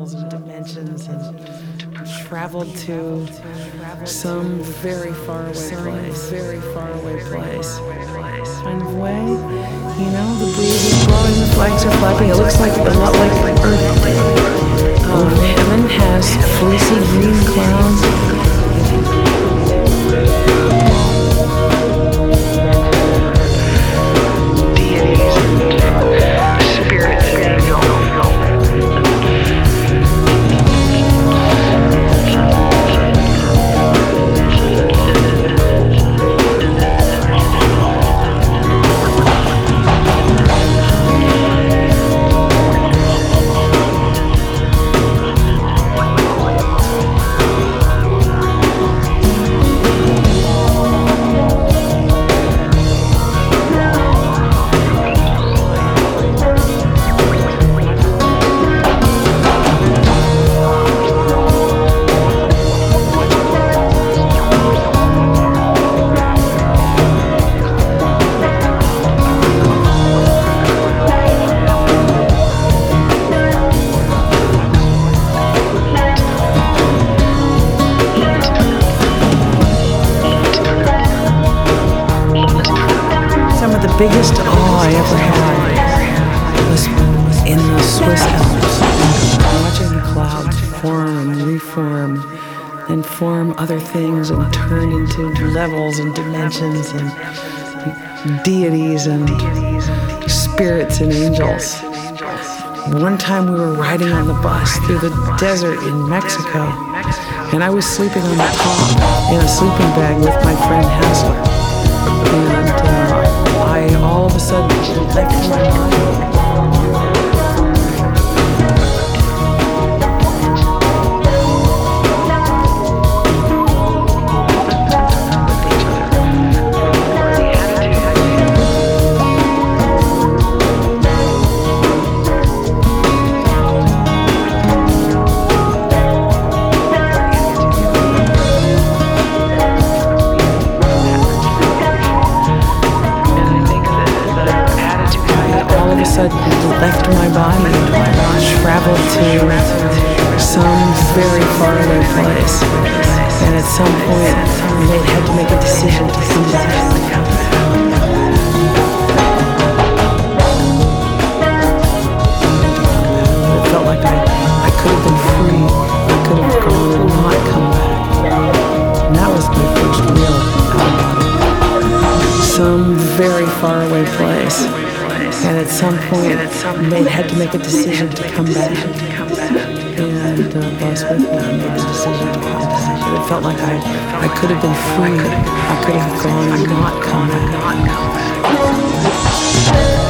levels and dimensions and traveled to some very far away place. Kind of way, you know, the breeze is blowing, the flags are flapping. It looks like a lot like Earth. Heaven has fleecy green clouds. Biggest awe I ever had was in the Swiss Alps, watching the clouds form and reform and form other things and turn into levels and dimensions and deities and spirits and angels. One time we were riding on the bus through the desert in Mexico, and I was sleeping on the top in a sleeping bag with my friend Hassler. And I all of a sudden left my mind. Left my body and traveled to some very far away place, and at some point they had to make a decision to come back. It felt like I could have been free. I could have gone and not come back. And that was my first real out-of-body. Some very far away place. And at some point, they had to make a decision to come back. And Boss with me made the decision to come back. But it felt like I could have been free. I could have gone and not come back.